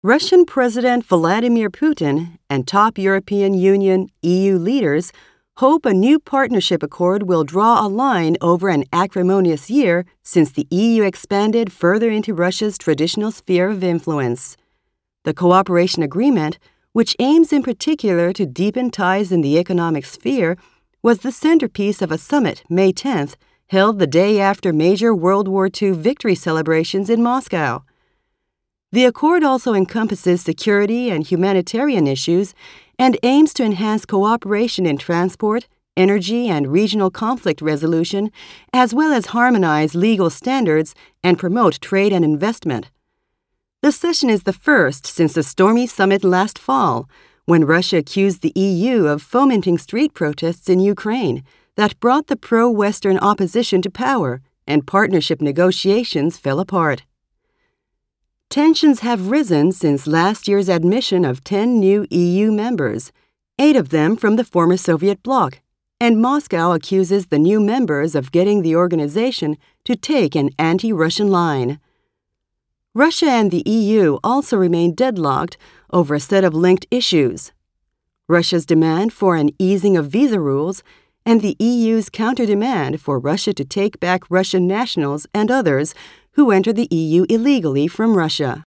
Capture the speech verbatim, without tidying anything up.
Russian President Vladimir Putin and top European Union E U leaders hope a new partnership accord will draw a line over an acrimonious year since the E U expanded further into Russia's traditional sphere of influence. The cooperation agreement, which aims in particular to deepen ties in the economic sphere, was the centerpiece of a summit May tenth held the day after major World War Two victory celebrations in Moscow. The accord also encompasses security and humanitarian issues and aims to enhance cooperation in transport, energy, and regional conflict resolution, as well as harmonize legal standards and promote trade and investment. The session is the first since the stormy summit last fall, when Russia accused the E U of fomenting street protests in Ukraine that brought the pro-Western opposition to power, and partnership negotiations fell apart. Tensions have risen since last year's admission of ten new E U members, eight of them from the former Soviet bloc, and Moscow accuses the new members of getting the organization to take an anti-Russian line. Russia and the E U also remain deadlocked over a set of linked issues: Russia's demand for an easing of visa rules and the E U's counter-demand for Russia to take back Russian nationals and others who enter the E U illegally from Russia.